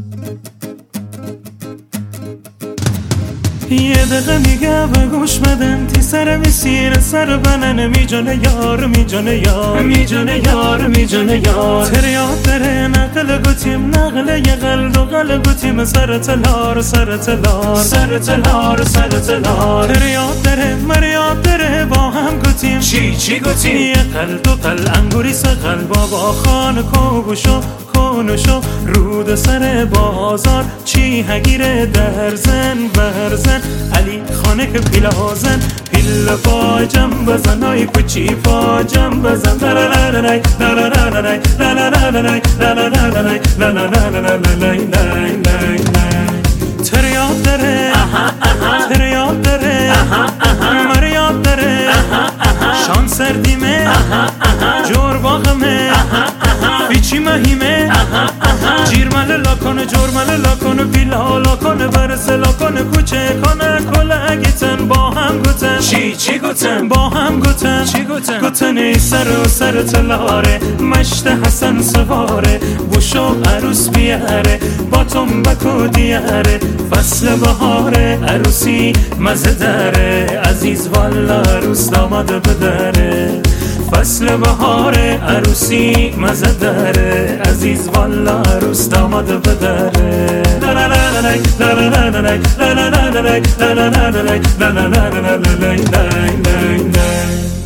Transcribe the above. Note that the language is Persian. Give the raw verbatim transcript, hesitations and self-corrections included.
یه دقیقه میگه به گوش بدن تی سر میسیر سر بنن میجانه یار میجانه یار میجانه یار میجانه یار تریاد داره نقل گوتیم نقل یه قلد و قل گوتیم سر تلار سر تلار سر تلار سر تلار تریاد داره مریاد داره با هم گوتیم چی چی گوتیم یه قلد و قل انگوری سقل بابا خان کوگوشو کنوشو رود سر بازار چی هگیره درزن برزن علی خانه که پیلازن پیل پاجم بزن های کچی پاجم بزن لالالالای لالالالای لالالالای لالالالای لالالالای تریاد داره تریاد داره مریاد داره شان سردیمه جور باغمه بیچی مهیمه جیرمل لاکنه جرمل لاکنه بیلا لاکنه برسه لاکنه کوچه کنه کلگیتن با هم گوتن چی چی گوتن با هم گوتن چی گوتن گوتنی سر و سر تلاره مشت حسن سواره بوشو عروس بیاره با تنبک و دیاره فصل بهاره عروسی مزه داره عزیز والا عروس داماد بدره فصل بهاره عروسی مزه داره عزیز والا عروس داماد بدره لالالالای لالالالای لالالالای لالالالای لالالالای